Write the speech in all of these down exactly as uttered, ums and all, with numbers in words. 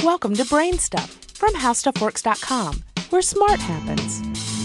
Welcome to Brain Stuff from How Stuff Works dot com, where smart happens.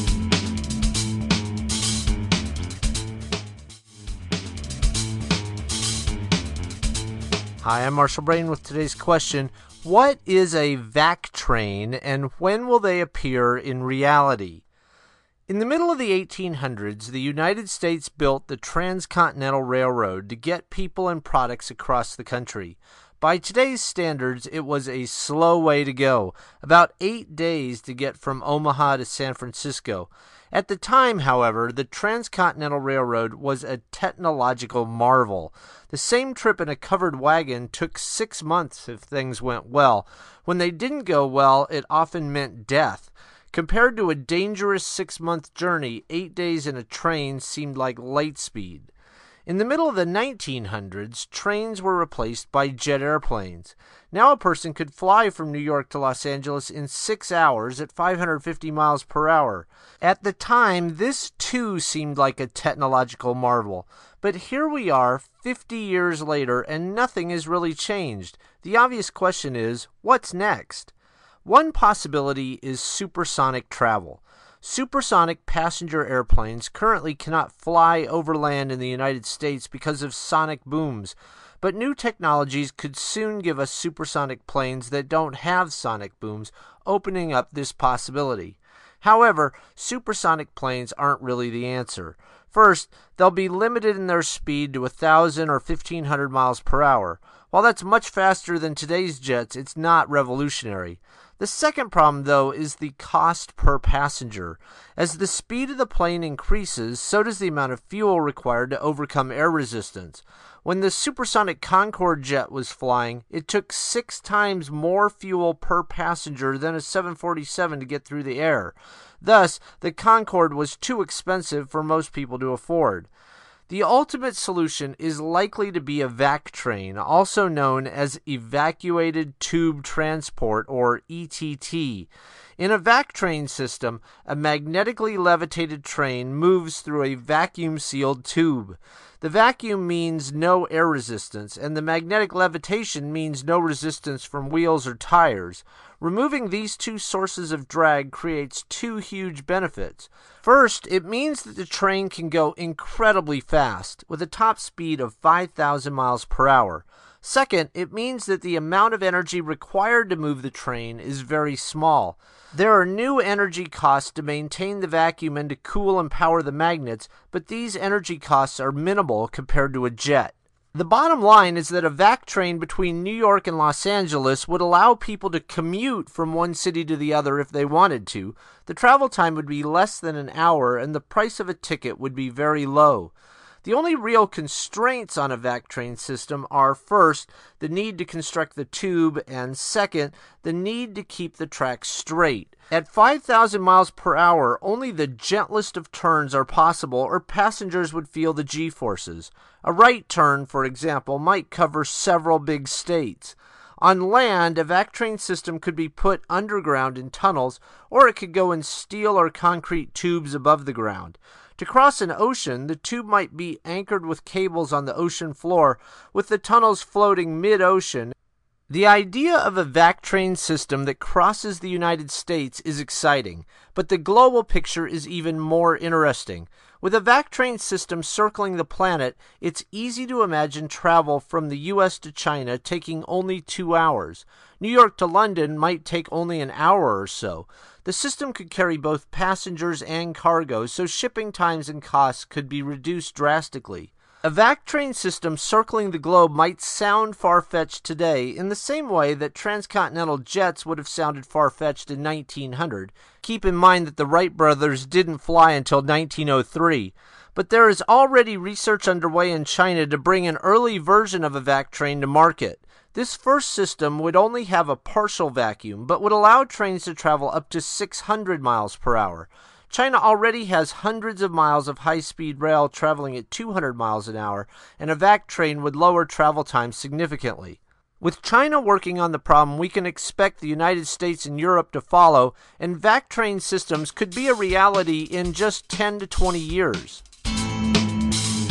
Hi, I'm Marshall Brain with today's question. What is a vac train and when will they appear in reality? In the middle of the eighteen hundreds, the United States built the Transcontinental Railroad to get people and products across the country. By today's standards, it was a slow way to go, about eight days to get from Omaha to San Francisco. At the time, however, the Transcontinental Railroad was a technological marvel. The same trip in a covered wagon took six months if things went well. When they didn't go well, it often meant death. Compared to a dangerous six-month journey, eight days in a train seemed like light speed. In the middle of the nineteen hundreds, trains were replaced by jet airplanes. Now a person could fly from New York to Los Angeles in six hours at five hundred fifty miles per hour. At the time, this too seemed like a technological marvel. But here we are, fifty years later, and nothing has really changed. The obvious question is, what's next? One possibility is supersonic travel. Supersonic passenger airplanes currently cannot fly over land in the United States because of sonic booms, but new technologies could soon give us supersonic planes that don't have sonic booms, opening up this possibility. However, supersonic planes aren't really the answer. First, they'll be limited in their speed to one thousand or fifteen hundred miles per hour. While that's much faster than today's jets, it's not revolutionary. The second problem, though, is the cost per passenger. As the speed of the plane increases, so does the amount of fuel required to overcome air resistance. When the supersonic Concorde jet was flying, it took six times more fuel per passenger than a seven forty-seven to get through the air. Thus, the Concorde was too expensive for most people to afford. The ultimate solution is likely to be a vac train, also known as Evacuated Tube Transport, or E T T. In a vac train system, a magnetically levitated train moves through a vacuum-sealed tube. The vacuum means no air resistance, and the magnetic levitation means no resistance from wheels or tires. Removing these two sources of drag creates two huge benefits. First, it means that the train can go incredibly fast, with a top speed of five thousand miles per hour. Second, it means that the amount of energy required to move the train is very small. There are new energy costs to maintain the vacuum and to cool and power the magnets, but these energy costs are minimal compared to a jet. The bottom line is that a vac train between New York and Los Angeles would allow people to commute from one city to the other if they wanted to. The travel time would be less than an hour, and the price of a ticket would be very low. The only real constraints on a vac train system are, first, the need to construct the tube, and second, the need to keep the tracks straight. At five thousand miles per hour, only the gentlest of turns are possible, or passengers would feel the G-forces. A right turn, for example, might cover several big states. On land, a vac train system could be put underground in tunnels, or it could go in steel or concrete tubes above the ground. To cross an ocean, the tube might be anchored with cables on the ocean floor, with the tunnels floating mid-ocean. The idea of a vac train system that crosses the United States is exciting, but the global picture is even more interesting. With a vac train system circling the planet, it's easy to imagine travel from the U S to China taking only two hours. New York to London might take only an hour or so. The system could carry both passengers and cargo, so shipping times and costs could be reduced drastically. A vac train system circling the globe might sound far-fetched today in the same way that transcontinental jets would have sounded far-fetched in nineteen hundred. Keep in mind that the Wright brothers didn't fly until nineteen oh three. But there is already research underway in China to bring an early version of a vac train to market. This first system would only have a partial vacuum, but would allow trains to travel up to six hundred miles per hour. China already has hundreds of miles of high-speed rail traveling at two hundred miles an hour, and a vac train would lower travel time significantly. With China working on the problem, we can expect the United States and Europe to follow, and vac train systems could be a reality in just ten to twenty years.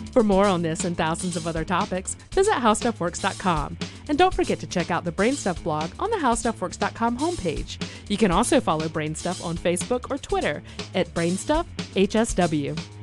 For more on this and thousands of other topics, visit how stuff works dot com. And don't forget to check out the Brainstuff blog on the how stuff works dot com homepage. You can also follow Brainstuff on Facebook or Twitter at Brainstuff H S W.